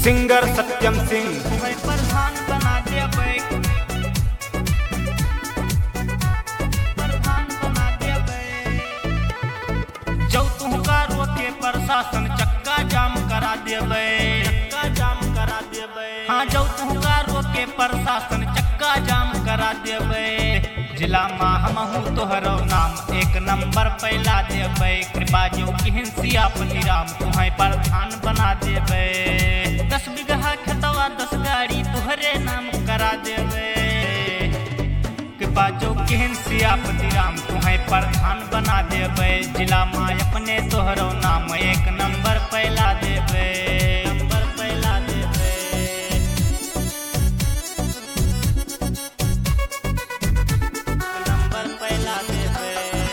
Singer Satyam Singh प्रधान बना देबै, प्रधान बना देबै। जौ तुहका रोके प्रशासन चक्का जाम करा देबै, चक्का जाम करा देबै। हाँ जौ तुहका रोके प्रशासन चक्का जाम करा देबै। जिला में हमहू तोहरो नाम एक नंबर पैला देबै। कृपा जो किहन सियापति राम तुम्हें प्रधान बना देबै। 10 बीघा खेतवा 10 गाड़ी तुहरे नाम करा देबै। कृपा जो किहन सियापति राम तुम्हें प्रधान बना देबै। जिला में अपने तोहरो नाम एक नंबर पैला देबै, नंबर पैला देबै। नंबर पैला देबै।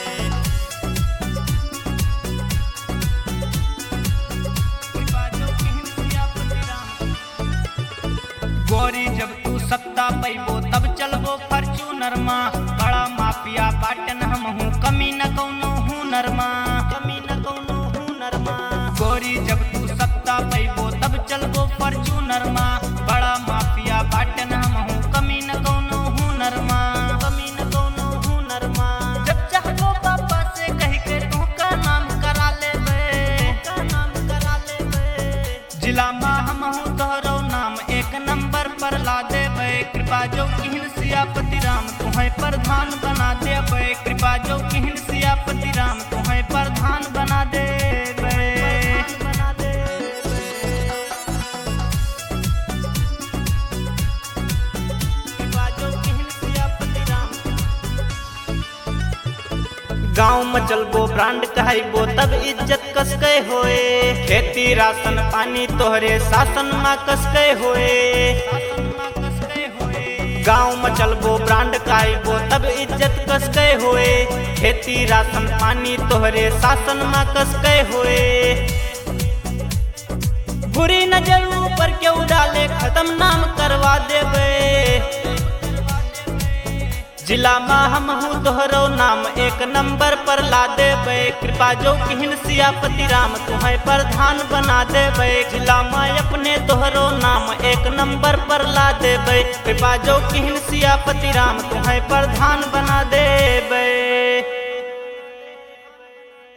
कृपा जो किहन सियापति राम। गोरी जब तू सत्ता पैबो तब चलबो फॉर्च्यूनर मा। बड़ा माफिया बाटन हम हूँ, कमी न कौनो हुनर मा, कमी न कौनो हुनर मा। गोरी जब तू सत्ता पैबो तब चलबो फॉर्च्यूनर मा। बड़ा माफिया बाटन हम हूँ, कमी न कौनो हुनर मा, कमी न कौनो हुनर मा। जब चाहबो पापा से कह के तू का नाम करा लेबै, का नाम करा लेबै। जिला में हम हूँ तोहरो नाम एक नंबर पर ला देबै। कृपा जो किहन सियापति राम तुम्हें प्रधान बना देबै। कृपा जो किहन सियापति राम तुम्हें प्रधान बना देबै, बना देबै। कृपा जो किहन सियापति राम। गाँव में चलबो ब्रांड कहबो तब इज्जत कसके होए। खेती राशन पानी तोहरे शासन में कसके होए। शासन में कसके होए। गाँव में चलबो ब्रांड कहबो तब इज्जत कसके होए। खेती राशन पानी तोहरे शासन में कसके होए। बुरी नजर ऊपर क्यों डाले खत्म नाम करवा देबै। जिला में हम हूँ तोहरो नाम एक नंबर पर ला देबै। कृपा जो किहन सियापति राम तुम्हें प्रधान बना देबै। जिला में अपने तोहरो नाम एक नंबर पर ला देबै। कृपा जो किहन सियापति राम तुम्हें प्रधान बना देबै।